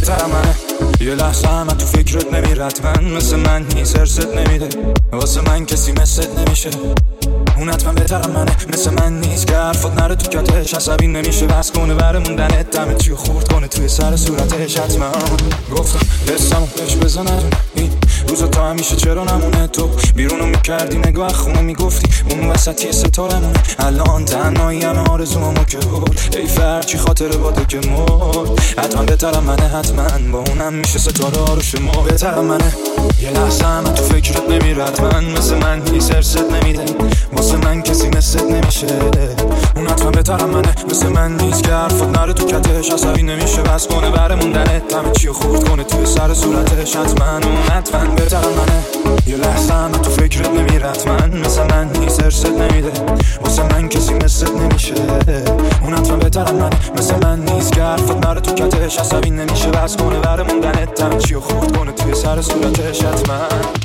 بهترم منه. یه لحظه هم تو فکرت نمیرد، من مثل من نیست، هرست نمیده واسه من کسی مثلت نمیشه. اون حتما بهترم منه، مثل من نیست که حرفات نره تو کتش، عصبی نمیشه بس کنه بره موندنت، دمه چیو خورد کنه توی سر صورتش. حتما گفتم حسمو بهش بزنه این روزا تا همیشه چرا نمونه، تو بیرونو میکردی نگاه خونه میگفتی اون وسطی ستارمونه. الان تنهایی همه آرزومو که بود ای فرچی خاطر باده که مرد. حتما بهترم منه، حتما با اونم میشه ستاره ها رو شما. بهترم منه، یه لحظه هم تو فکرت نمیرد، من مثل من نیست، هرست نمیده واسه من کسی مثلت نمیشه. اون حتما بهترم منه، مثل من نیست که حرفات نره تو کتش، عصبی نمیشه بس کنه بره موندنت، همه چیو خورد کنه توی سر صورتش. حتما اون حتما بهترم منه، یه لحظه هم تو فکرت نمیرد، من مثل من نیست، هرست نمیده واسه من کسی مثلت نمیشه. اون حتما بهترم منه، مثل من نیست که حرفات نره تو کتش، عصبی نمیشه بس کنه بره موندنت، همه چیو خورد کنه توی سر صورتش. حتما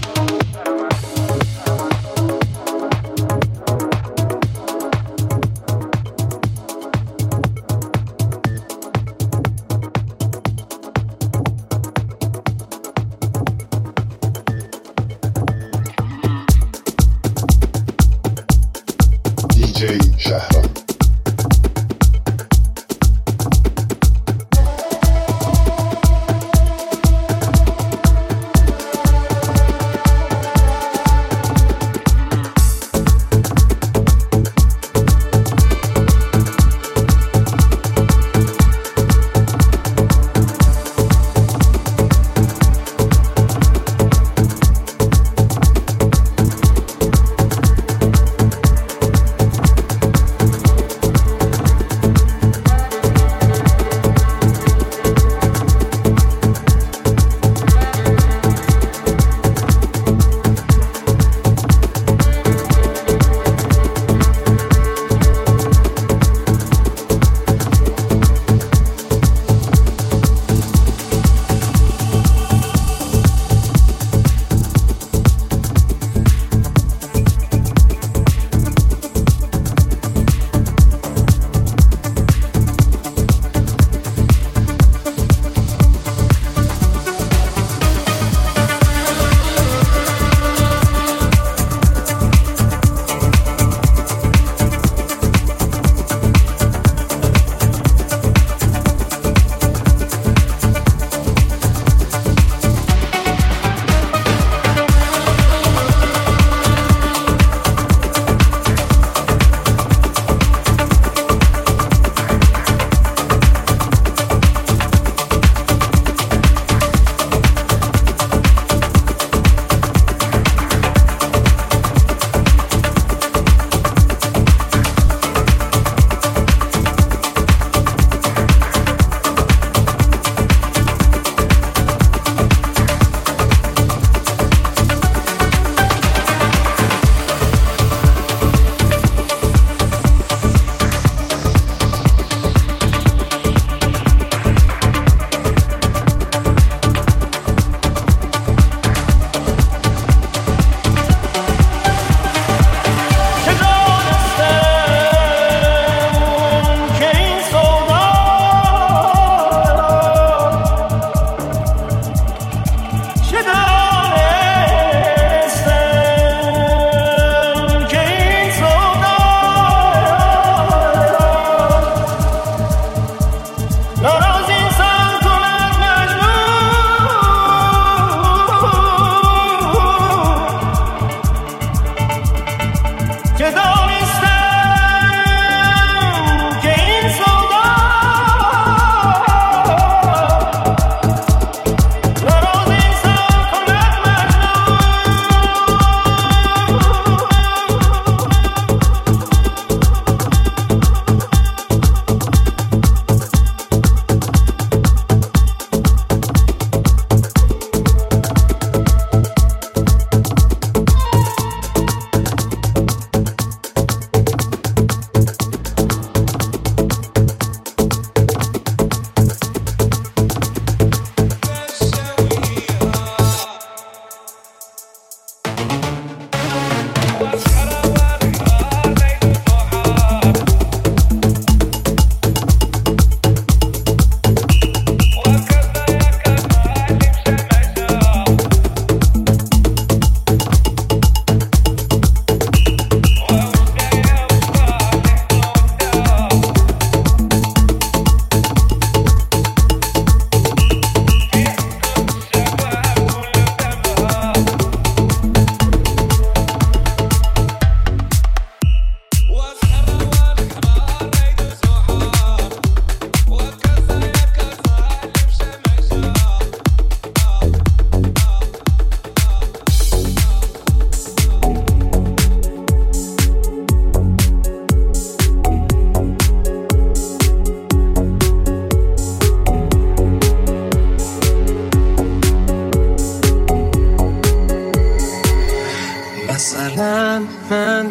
شهرام.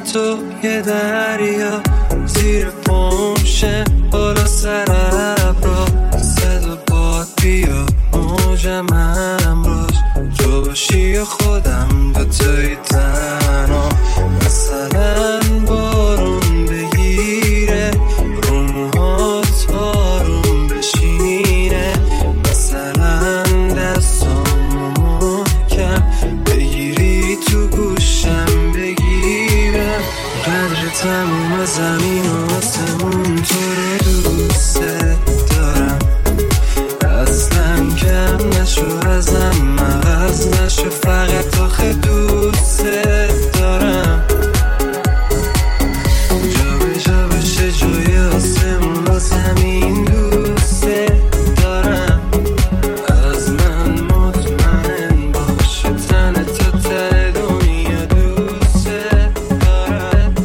تو یه دریا زیر پمشه بالا سر ابرا صدا باد بیا موجم امروز تو باشی خودم دوتایی تنها مثلا بارون بگیره رو موهات آروم بشینه مثلا دستامو محکم بگیری تو گوشم بگیرم قدر تموم زمین و آسمون تو رو دوست دارم اصلا کم نشو ازم عوض نشو فقط آخه دوست دارم جا به جا بشه جای آسمون و زمین دوست دارم از من مطمئن باش تن تا ته دنیا دوست دارم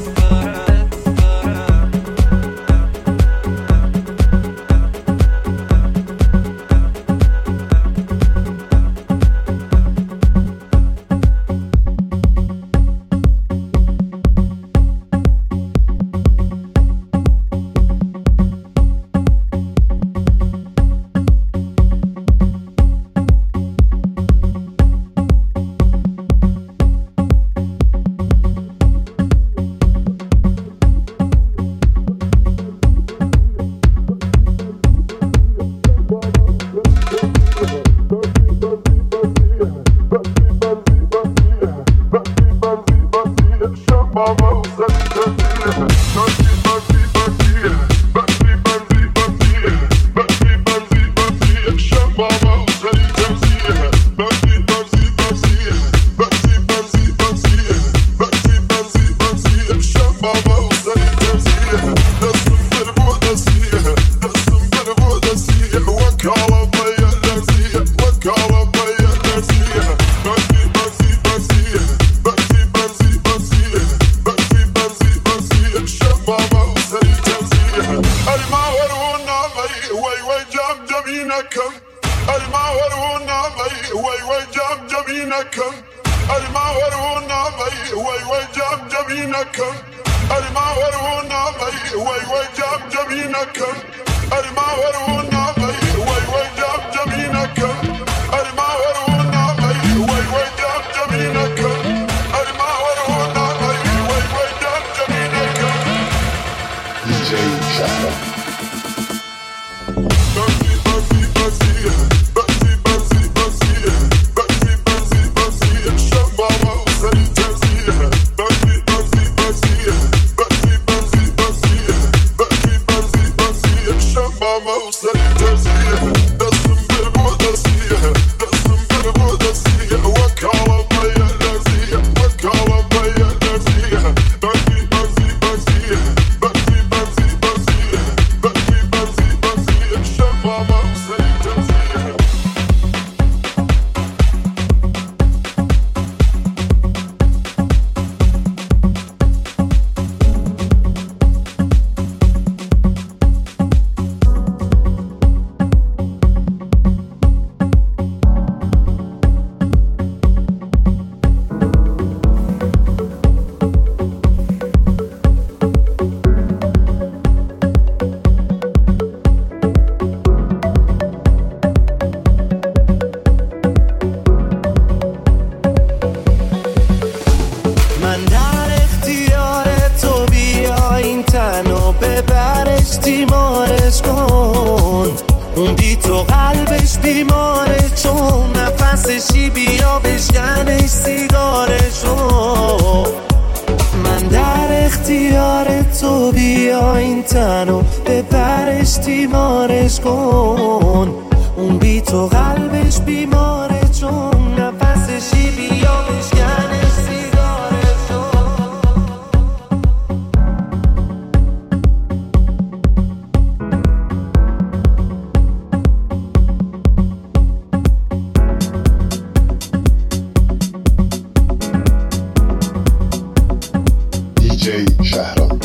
شهرام.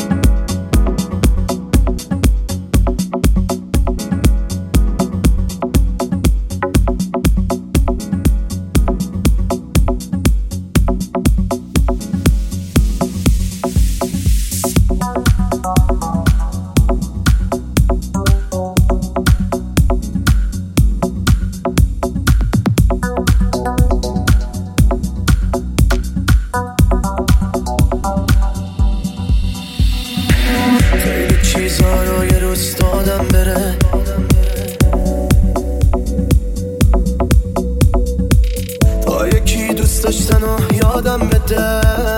بده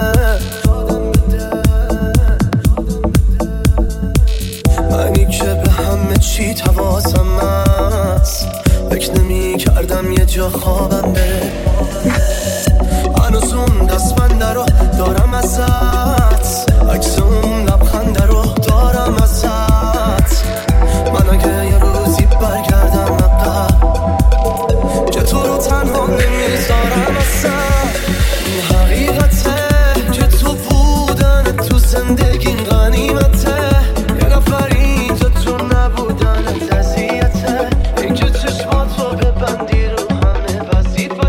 منی که به همه چی حواسم هست فکر نمی کردم یه جا خوابم بره هنوز اون دستبنده رو دارم ازت عکس اون لبخنده رو دارم ازت من اگه یه روزی برگردم عقب که تو رو تنها نمیذارم ازت این حقیقته که تو بودن تو زندگی غنیمته یه نفری تو نبودن تزیته این که چشماتو ببندی رو همه وظیفته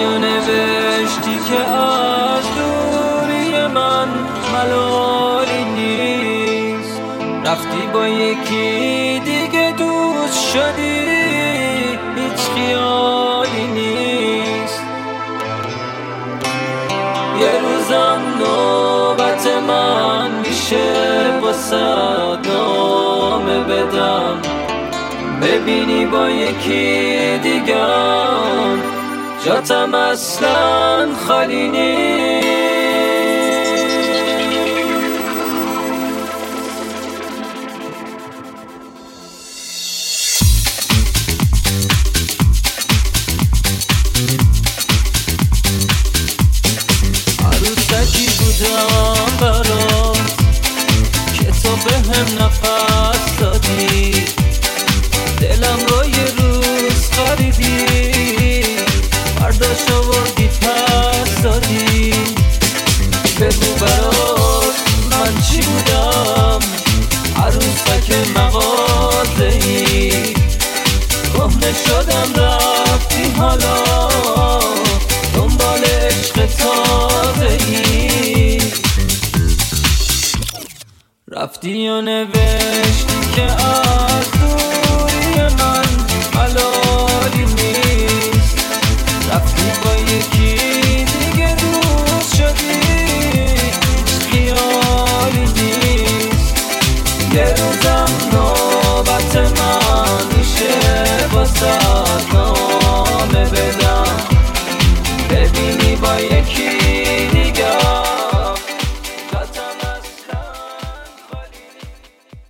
و نوشتی که از دوری من ملالی نیست، رفتی با یکی دیگه دوست شدی، هیچ خیالی نیست. یه روزم نوبت من میشه واسه نامه بدم، ببینی با یکی دیگر جاتم اصلا خالی نیست. عروسکی بودم برات که تو بهم نفس دادی، دلم رو یه روز خریدی، برداشت آوردی پس دادی. بگو برات من چی بودم، عروسک مغازه‌ای، کهنه شدم رفتی حالا دنبال عشق تازه‌ای، رفتی و نوشتی که